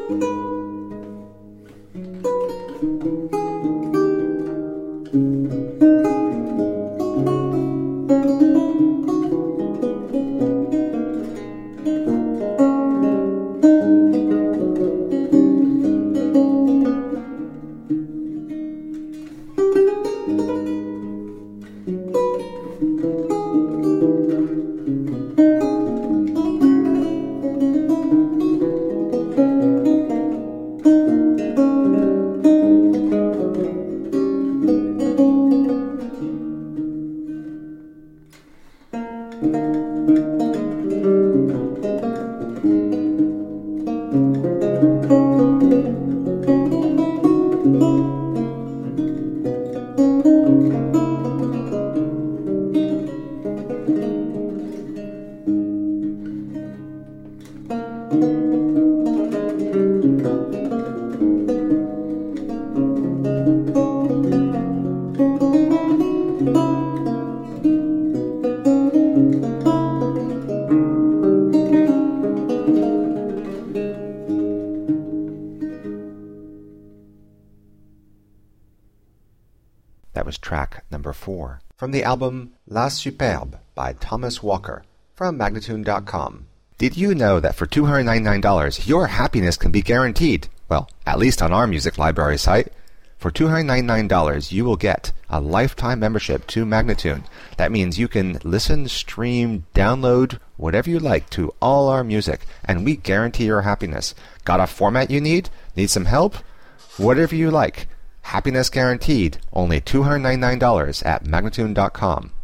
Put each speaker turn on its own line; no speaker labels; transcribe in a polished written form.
That was track number 4 from the album La Superbe by Thomas Walker from Magnatune.com. Did you know that for $299 your happiness can be guaranteed? Well, at least on our music library site. For $299 you will get a lifetime membership to Magnatune. That means you can listen, stream, download, whatever you like to all our music, and we guarantee your happiness. Got a format you need? Need some help? Whatever you like. Happiness guaranteed, only $299 at Magnatune.com.